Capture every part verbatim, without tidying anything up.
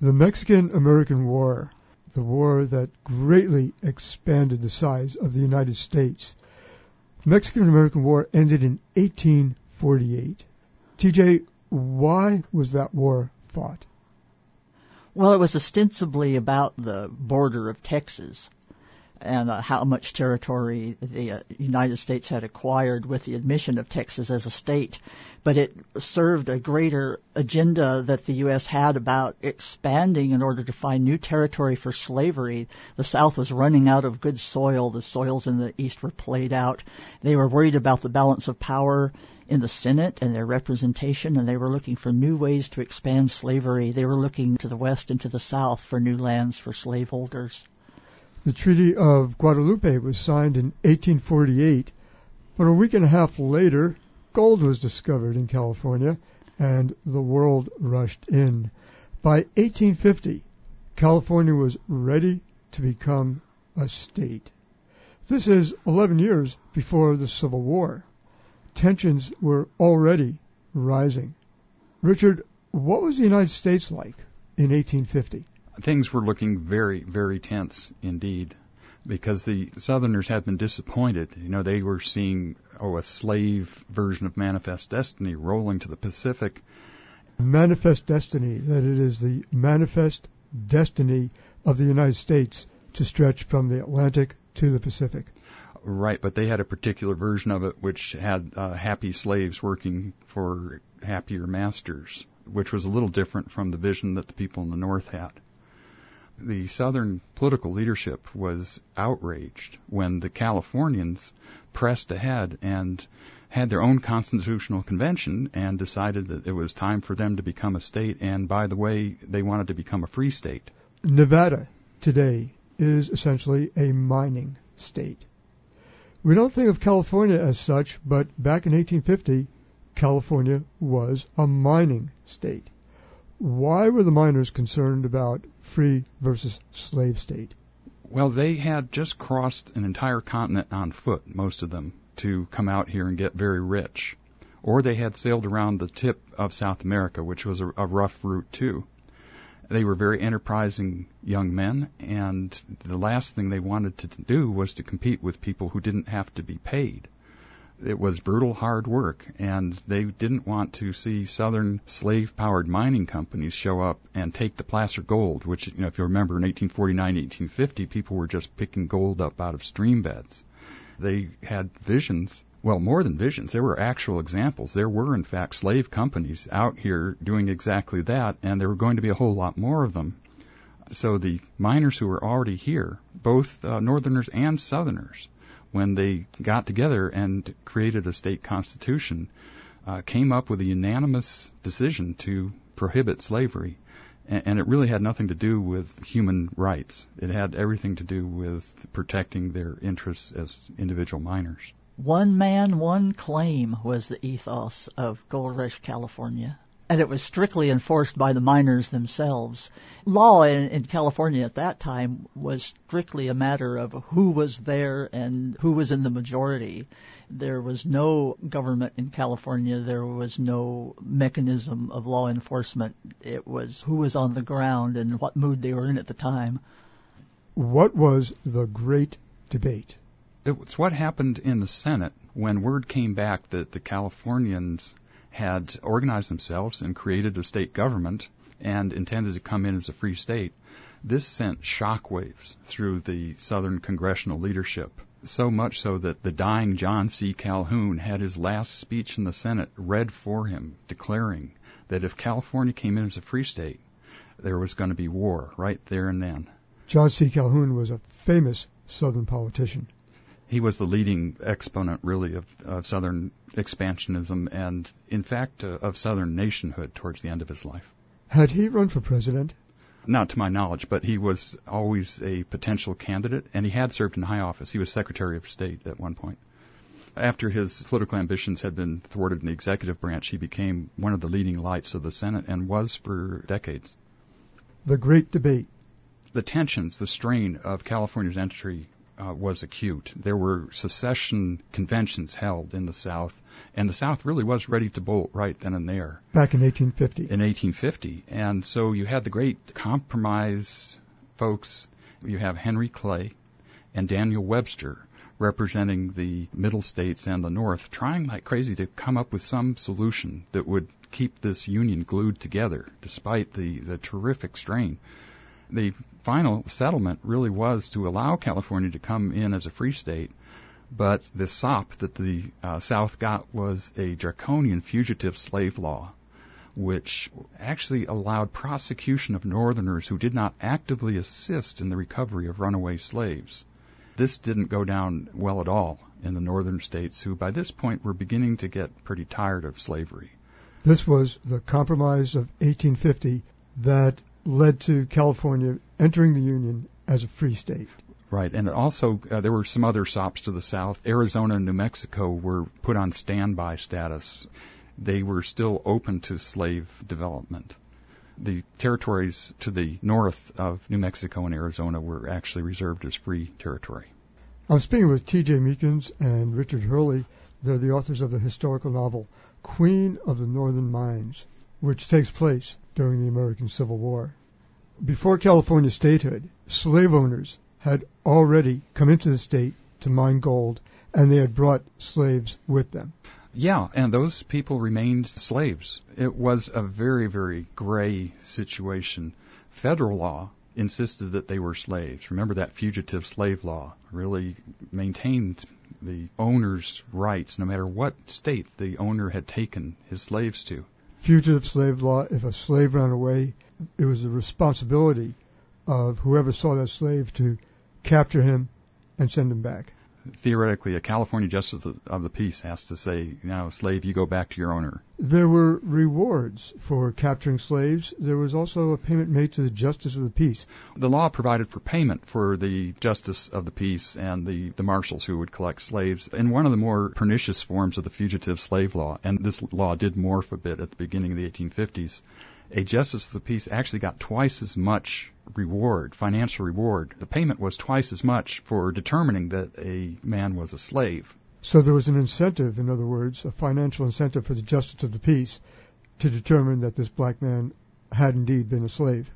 The Mexican-American War, the war that greatly expanded the size of the United States. The Mexican-American War ended in eighteen forty-eight. T J, why was that war fought? Well, it was ostensibly about the border of Texas and uh, how much territory the uh, United States had acquired with the admission of Texas as a state. But it served a greater agenda that the U S had about expanding in order to find new territory for slavery. The South was running out of good soil. The soils in the East were played out. They were worried about the balance of power in the Senate and their representation, and they were looking for new ways to expand slavery. They were looking to the West and to the South for new lands for slaveholders. The Treaty of Guadalupe was signed in eighteen forty-eight, but a week and a half later, gold was discovered in California, and the world rushed in. By eighteen fifty, California was ready to become a state. This is eleven years before the Civil War. Tensions were already rising. Richard, what was the United States like in eighteen fifty? Things were looking very, very tense indeed, because the Southerners had been disappointed. You know, they were seeing, oh, a slave version of Manifest Destiny rolling to the Pacific. Manifest Destiny, that it is the manifest destiny of the United States to stretch from the Atlantic to the Pacific. Right, but they had a particular version of it which had uh, happy slaves working for happier masters, which was a little different from the vision that the people in the North had. The Southern political leadership was outraged when the Californians pressed ahead and had their own constitutional convention and decided that it was time for them to become a state, and by the way, they wanted to become a free state. Nevada today is essentially a mining state. We don't think of California as such, but back in eighteen fifty, California was a mining state. Why were the miners concerned about free versus slave state? Well, they had just crossed an entire continent on foot, most of them, to come out here and get very rich. Or they had sailed around the tip of South America, which was a, a rough route too. They were very enterprising young men, and the last thing they wanted to do was to compete with people who didn't have to be paid. It was brutal, hard work, and they didn't want to see Southern slave-powered mining companies show up and take the placer gold, which, you know, if you remember, in eighteen forty-nine, eighteen fifty, people were just picking gold up out of stream beds. They had visions. Well, more than visions, there were actual examples. There were, in fact, slave companies out here doing exactly that, and there were going to be a whole lot more of them. So the miners who were already here, both uh, Northerners and Southerners, when they got together and created a state constitution, uh, came up with a unanimous decision to prohibit slavery. And, and it really had nothing to do with human rights. It had everything to do with protecting their interests as individual miners. One man, one claim was the ethos of Gold Rush, California. And it was strictly enforced by the miners themselves. Law in, in California at that time was strictly a matter of who was there and who was in the majority. There was no government in California. There was no mechanism of law enforcement. It was who was on the ground and what mood they were in at the time. What was the Great Debate? It was what happened in the Senate when word came back that the Californians had organized themselves and created a state government and intended to come in as a free state. This sent shockwaves through the Southern congressional leadership, so much so that the dying John C. Calhoun had his last speech in the Senate read for him, declaring that if California came in as a free state, there was going to be war right there and then. John C. Calhoun was a famous Southern politician. He was the leading exponent, really, of, of Southern expansionism and, in fact, uh, of Southern nationhood towards the end of his life. Had he run for president? Not to my knowledge, but he was always a potential candidate, and he had served in high office. He was Secretary of State at one point. After his political ambitions had been thwarted in the executive branch, he became one of the leading lights of the Senate and was for decades. The Great Debate. The tensions, the strain of California's entry uh, was acute. There were secession conventions held in the South, and the South really was ready to bolt right then and there. Back in eighteen fifty. In eighteen fifty. And so you had the great compromise folks. You have Henry Clay and Daniel Webster representing the middle states and the North, trying like crazy to come up with some solution that would keep this union glued together despite the, the terrific strain. The final settlement really was to allow California to come in as a free state, but the sop that the uh, South got was a draconian fugitive slave law, which actually allowed prosecution of Northerners who did not actively assist in the recovery of runaway slaves. This didn't go down well at all in the northern states, who by this point were beginning to get pretty tired of slavery. This was the Compromise of eighteen fifty that led to California entering the Union as a free state. Right, and also uh, there were some other sops to the south. Arizona and New Mexico were put on standby status. They were still open to slave development. The territories to the north of New Mexico and Arizona were actually reserved as free territory. I'm speaking with T J Meekins and Richard Hurley. They're the authors of the historical novel Queen of the Northern Mines, which takes place during the American Civil War. Before California statehood, slave owners had already come into the state to mine gold, and they had brought slaves with them. Yeah, and those people remained slaves. It was a very, very gray situation. Federal law insisted that they were slaves. Remember that fugitive slave law really maintained the owner's rights, no matter what state the owner had taken his slaves to. Fugitive slave law, if a slave ran away, it was the responsibility of whoever saw that slave to capture him and send him back. Theoretically, a California justice of the peace has to say, you know, slave, you go back to your owner. There were rewards for capturing slaves. There was also a payment made to the justice of the peace. The law provided for payment for the justice of the peace and the, the marshals who would collect slaves in one of the more pernicious forms of the fugitive slave law, and this law did morph a bit at the beginning of the eighteen fifties. A justice of the peace actually got twice as much reward, financial reward. The payment was twice as much for determining that a man was a slave. So there was an incentive, in other words, a financial incentive for the justice of the peace to determine that this black man had indeed been a slave.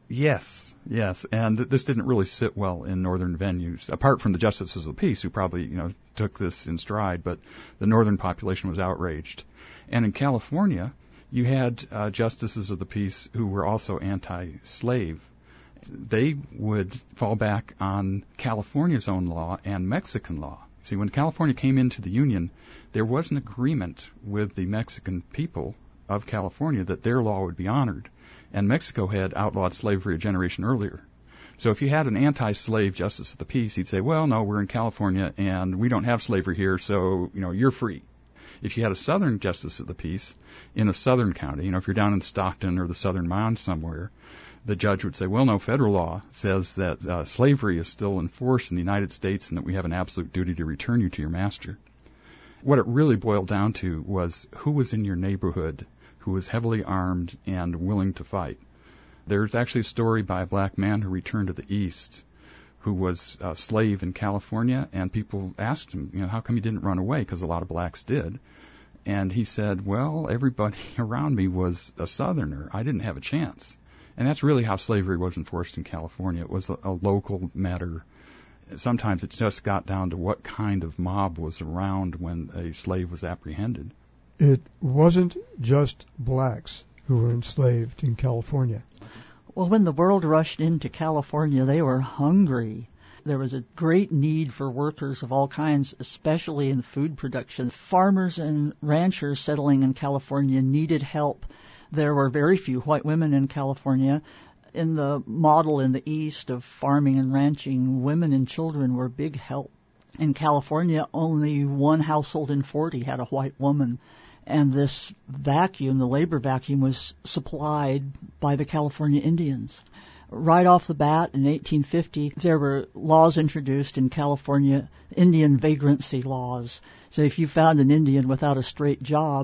Yes, yes, and th- this didn't really sit well in northern venues, apart from the justices of the peace, who probably, you know, took this in stride, but the northern population was outraged. And in California, you had uh, justices of the peace who were also anti-slave. They would fall back on California's own law and Mexican law. See, when California came into the Union, there was an agreement with the Mexican people of California that their law would be honored, and Mexico had outlawed slavery a generation earlier. So if you had an anti-slave justice of the peace, he'd say, well, no, we're in California, and we don't have slavery here, so, you know, you're free. If you had a southern justice of the peace in a southern county, you know, if you're down in Stockton or the Southern Mound somewhere, the judge would say, well, no, federal law says that uh, slavery is still in force in the United States and that we have an absolute duty to return you to your master. What it really boiled down to was who was in your neighborhood who was heavily armed and willing to fight. There's actually a story by a black man who returned to the East who was a slave in California, and people asked him, you know, how come you didn't run away? Because a lot of blacks did. And he said, well, everybody around me was a Southerner. I didn't have a chance. And that's really how slavery was enforced in California. It was a, a local matter. Sometimes it just got down to what kind of mob was around when a slave was apprehended. It wasn't just blacks who were enslaved in California. Well, when the world rushed into California, they were hungry. There was a great need for workers of all kinds, especially in food production. Farmers and ranchers settling in California needed help. There were very few white women in California. In the model in the East of farming and ranching, women and children were big help. In California, only one household in forty had a white woman. And this vacuum, the labor vacuum, was supplied by the California Indians. Right off the bat, in eighteen fifty, there were laws introduced in California, Indian vagrancy laws. So if you found an Indian without a straight job,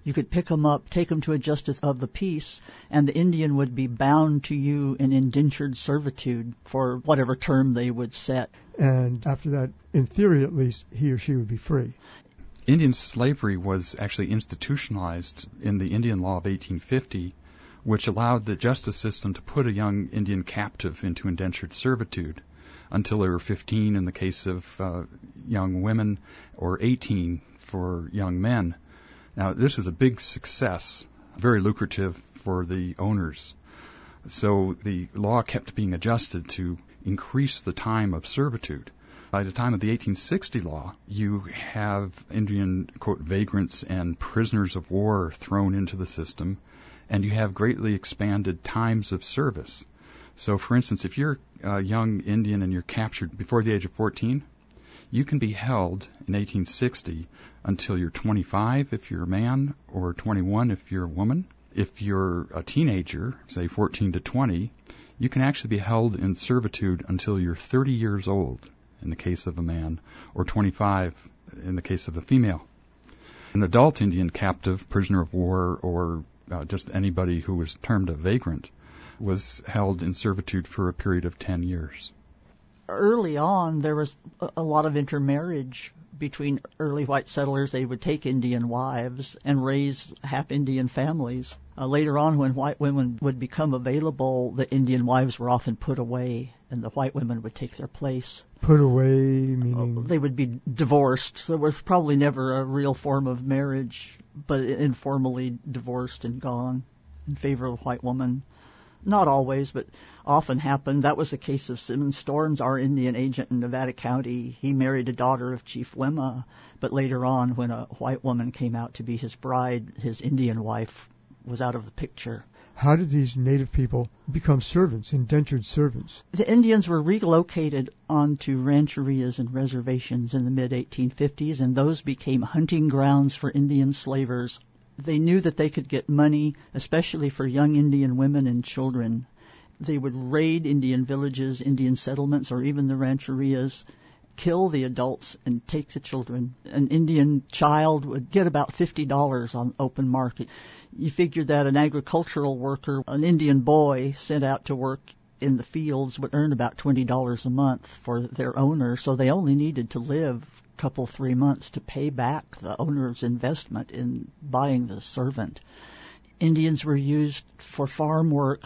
You could pick them up, take them to a justice of the peace, and the Indian would be bound to you in indentured servitude for whatever term they would set. And after that, in theory at least, he or she would be free. Indian slavery was actually institutionalized in the Indian law of eighteen fifty, which allowed the justice system to put a young Indian captive into indentured servitude until they were fifteen in the case of uh, young women, or eighteen for young men. Now, this was a big success, very lucrative for the owners. So the law kept being adjusted to increase the time of servitude. By the time of the eighteen sixty law, you have Indian, quote, vagrants and prisoners of war thrown into the system, and you have greatly expanded times of service. So, for instance, if you're a young Indian and you're captured before the age of fourteen, you can be held in eighteen sixty until you're twenty-five if you're a man, or twenty-one if you're a woman. If you're a teenager, say fourteen to twenty, you can actually be held in servitude until you're thirty years old in the case of a man, or twenty-five in the case of a female. An adult Indian captive, prisoner of war, or uh, just anybody who was termed a vagrant was held in servitude for a period of ten years. Early on, there was a lot of intermarriage between early white settlers. They would take Indian wives and raise half-Indian families. Uh, later on, when white women would become available, the Indian wives were often put away, and the white women would take their place. Put away, meaning? Uh, they would be divorced. There was probably never a real form of marriage, but informally divorced and gone in favor of a white woman. Not always, but often happened. That was the case of Simmons Storms, our Indian agent in Nevada County. He married a daughter of Chief Wimma, but later on, when a white woman came out to be his bride, his Indian wife was out of the picture. How did these native people become servants, indentured servants? The Indians were relocated onto rancherias and reservations in the mid eighteen fifties, and those became hunting grounds for Indian slavers. They knew that they could get money, especially for young Indian women and children. They would raid Indian villages, Indian settlements, or even the rancherias, kill the adults and take the children. An Indian child would get about fifty dollars on open market. You figured that an agricultural worker, an Indian boy sent out to work in the fields, would earn about twenty dollars a month for their owner, so they only needed to live couple, three months to pay back the owner's investment in buying the servant. Indians were used for farm work,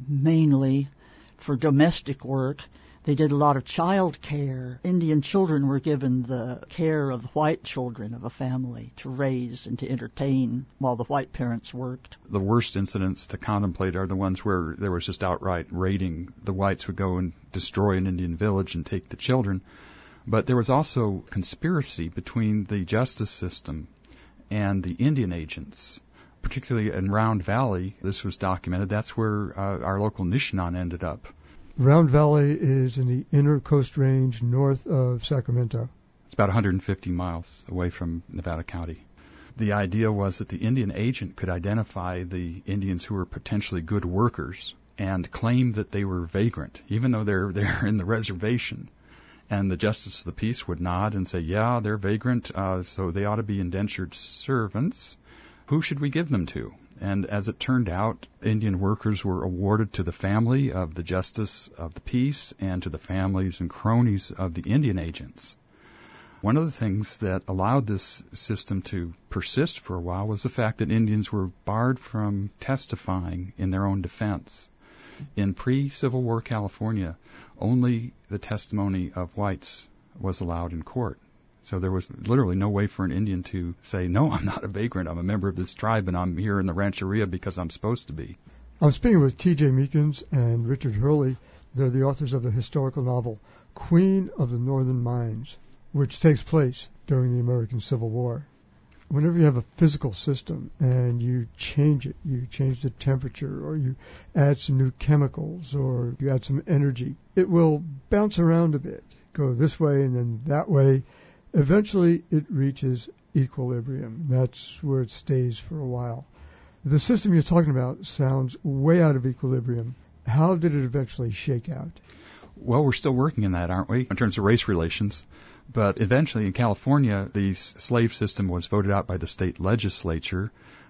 mainly for domestic work. They did a lot of child care. Indian children were given the care of the white children of a family to raise and to entertain while the white parents worked. The worst incidents to contemplate are the ones where there was just outright raiding. The whites would go and destroy an Indian village and take the children. But there was also conspiracy between the justice system and the Indian agents, particularly in Round Valley. This was documented. That's where uh, our local Nishinan ended up. Round Valley is in the inner Coast Range north of Sacramento. It's about one hundred fifty miles away from Nevada County. The idea was that the Indian agent could identify the Indians who were potentially good workers and claim that they were vagrant, even though they're they're in the reservation. And the justice of the peace would nod and say, yeah, they're vagrant, uh, so they ought to be indentured servants. Who should we give them to? And as it turned out, Indian workers were awarded to the family of the justice of the peace and to the families and cronies of the Indian agents. One of the things that allowed this system to persist for a while was the fact that Indians were barred from testifying in their own defense. In pre-Civil War California, only the testimony of whites was allowed in court. So there was literally no way for an Indian to say, no, I'm not a vagrant, I'm a member of this tribe, and I'm here in the rancheria because I'm supposed to be. I'm speaking with T J Meekins and Richard Hurley. They're the authors of the historical novel Queen of the Northern Mines, which takes place during the American Civil War. Whenever you have a physical system and you change it, you change the temperature or you add some new chemicals or you add some energy, it will bounce around a bit, go this way and then that way. Eventually it reaches equilibrium. That's where it stays for a while. The system you're talking about sounds way out of equilibrium. How did it eventually shake out? Well, we're still working in that, aren't we, in terms of race relations? But eventually in California, the slave system was voted out by the state legislature.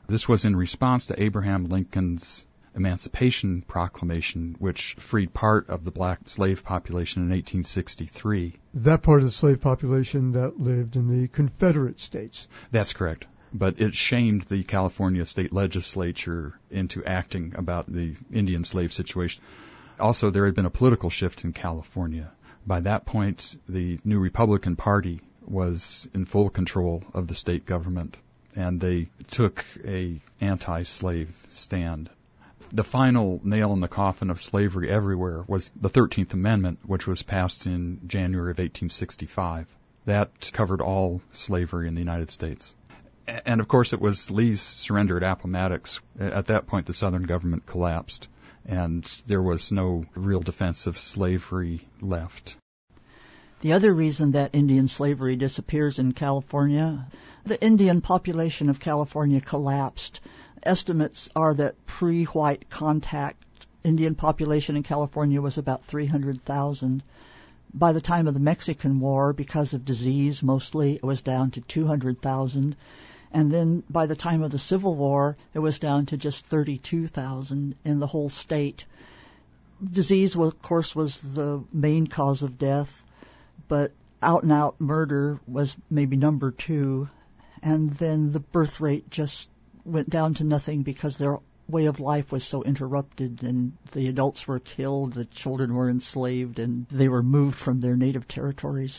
This was in response to Abraham Lincoln's Emancipation Proclamation, which freed part of the black slave population in eighteen sixty-three. That part of the slave population that lived in the Confederate States. That's correct. But it shamed the California state legislature into acting about the Indian slave situation. Also, there had been a political shift in California. By that point, the new Republican Party was in full control of the state government, and they took a anti-slave stand. The final nail in the coffin of slavery everywhere was the thirteenth Amendment, which was passed in January of eighteen sixty-five. That covered all slavery in the United States. And, of course, it was Lee's surrender at Appomattox. At that point, the Southern government collapsed, and there was no real defense of slavery left. The other reason that Indian slavery disappears in California, the Indian population of California collapsed. Estimates are that pre-white contact Indian population in California was about three hundred thousand. By the time of the Mexican War, because of disease mostly, it was down to two hundred thousand. And then by the time of the Civil War, it was down to just thirty-two thousand in the whole state. Disease, of course, was the main cause of death, but out-and-out murder was maybe number two. And then the birth rate just went down to nothing because their way of life was so interrupted, and the adults were killed, the children were enslaved, and they were moved from their native territories.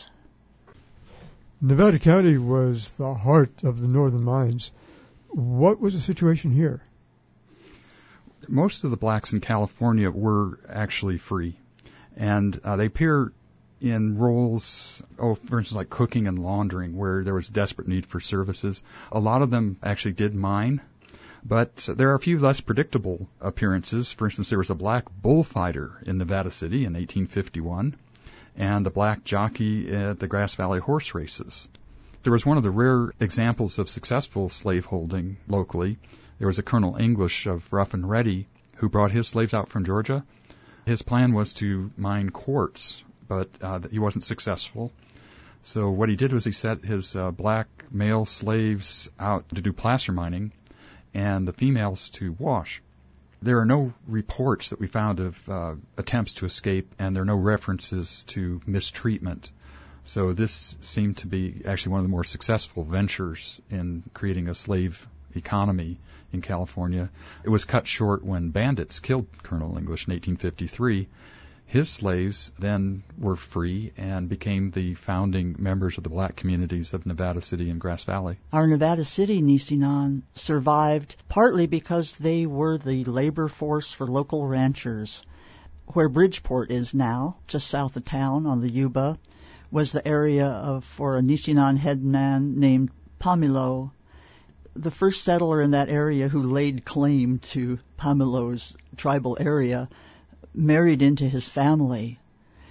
Nevada County was the heart of the northern mines. What was the situation here? Most of the blacks in California were actually free, and uh, they appear in roles, oh, for instance, like cooking and laundering, where there was desperate need for services. A lot of them actually did mine, but there are a few less predictable appearances. For instance, there was a black bullfighter in Nevada City in eighteen fifty-one, and a black jockey at the Grass Valley horse races. There was one of the rare examples of successful slaveholding locally. There was a Colonel English of Rough and Ready who brought his slaves out from Georgia. His plan was to mine quartz, but uh, he wasn't successful. So what he did was he set his uh, black male slaves out to do placer mining and the females to wash. There are no reports that we found of uh, attempts to escape, and there are no references to mistreatment. So this seemed to be actually one of the more successful ventures in creating a slave economy in California. It was cut short when bandits killed Colonel English in eighteen fifty-three. His slaves then were free and became the founding members of the black communities of Nevada City and Grass Valley. Our Nevada City Nisenan survived partly because they were the labor force for local ranchers. Where Bridgeport is now, just south of town on the Yuba, was the area of for a Nisenan headman named Pamilo. The first settler in that area who laid claim to Pamilo's tribal area married into his family.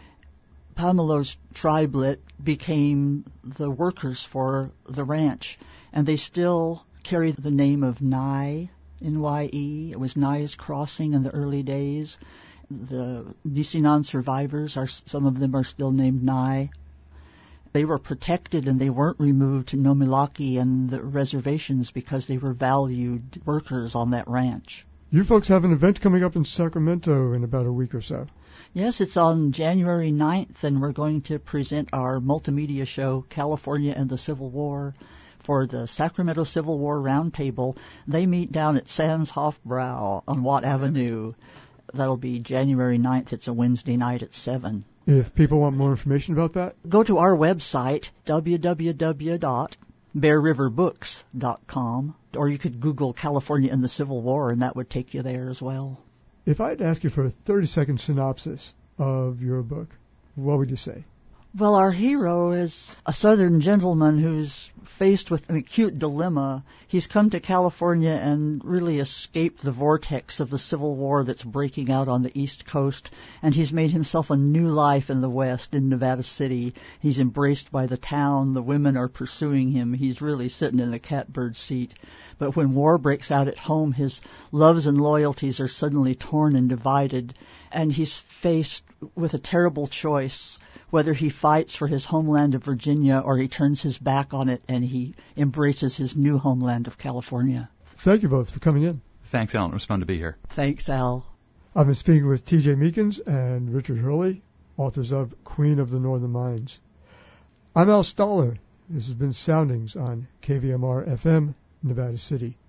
Pamilo's tribelet became the workers for the ranch, and they still carry the name of Nye, N Y E. It was Nye's Crossing in the early days. The Nisenan survivors, are some of them are still named Nye. They were protected and they weren't removed to Nomilaki and the reservations because they were valued workers on that ranch. You folks have an event coming up in Sacramento in about a week or so. Yes, it's on January ninth, and we're going to present our multimedia show, California and the Civil War, for the Sacramento Civil War Roundtable. They meet down at Sam's Hofbrau on Watt Avenue. That'll be January ninth. It's a Wednesday night at seven. If people want more information about that, go to our website, w w w dot bear river books dot com, or you could Google California and the Civil War, and that would take you there as well. If I had to ask you for a thirty-second synopsis of your book, what would you say? Well, our hero is a Southern gentleman who's faced with an acute dilemma. He's come to California and really escaped the vortex of the Civil War that's breaking out on the East Coast, and he's made himself a new life in the West, in Nevada City. He's embraced by the town. The women are pursuing him. He's really sitting in the catbird seat. But when war breaks out at home, his loves and loyalties are suddenly torn and divided, and he's faced with a terrible choice, whether he fights for his homeland of Virginia or he turns his back on it and he embraces his new homeland of California. Thank you both for coming in. Thanks, Alan. It was fun to be here. Thanks, Al. I've been speaking with T J Meekins and Richard Hurley, authors of Queen of the Northern Mines. I'm Al Stoller. This has been Soundings on K V M R F M, Nevada City.